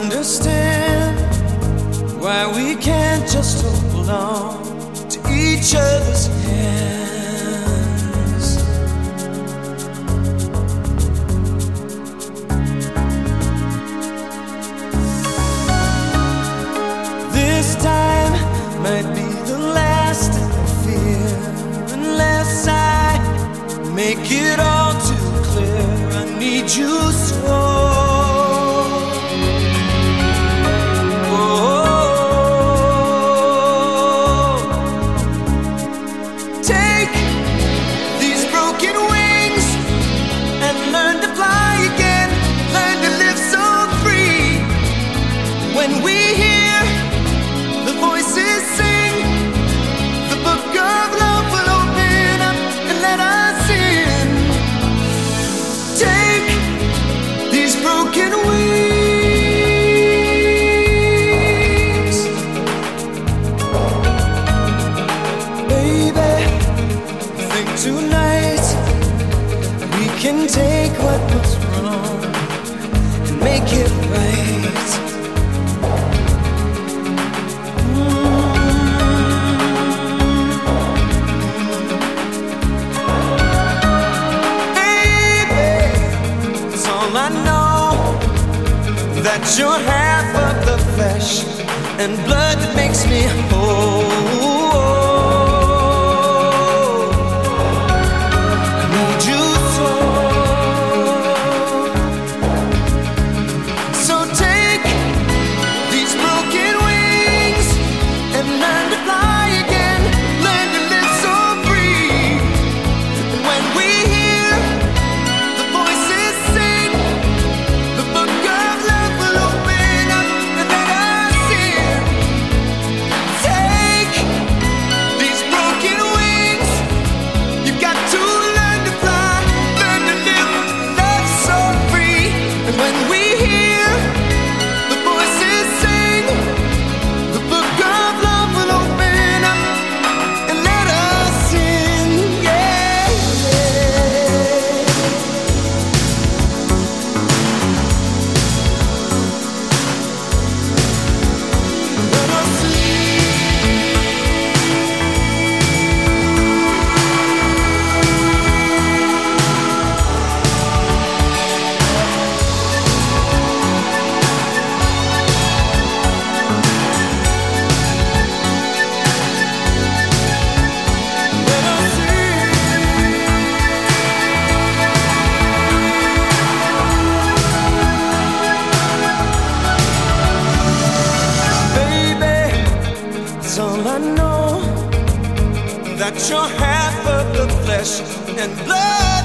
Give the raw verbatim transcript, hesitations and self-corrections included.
understand why we can't just hold on to each other's hands. This time might be the last I fear, unless I make it all too clear. I need you so. When we hear the voices sing, the book of love will open up and let us in. Take these broken wings, baby. I think tonight we can take what was wrong and make it right. I know that you're half of the flesh and blood that makes me whole. I need you so. So take these broken wings and learn to fly again. Learn to live so free. And when we hear the voices sing, the book of love will open up and let us in. Take these broken wings. You've got to learn to fly, learn to live, love so free. And when we hear the voices sing, the book of love will open up and let us in. Yeah, yeah. Let us in. Let us in. Baby, it's all I know, that you're half of the flesh and blood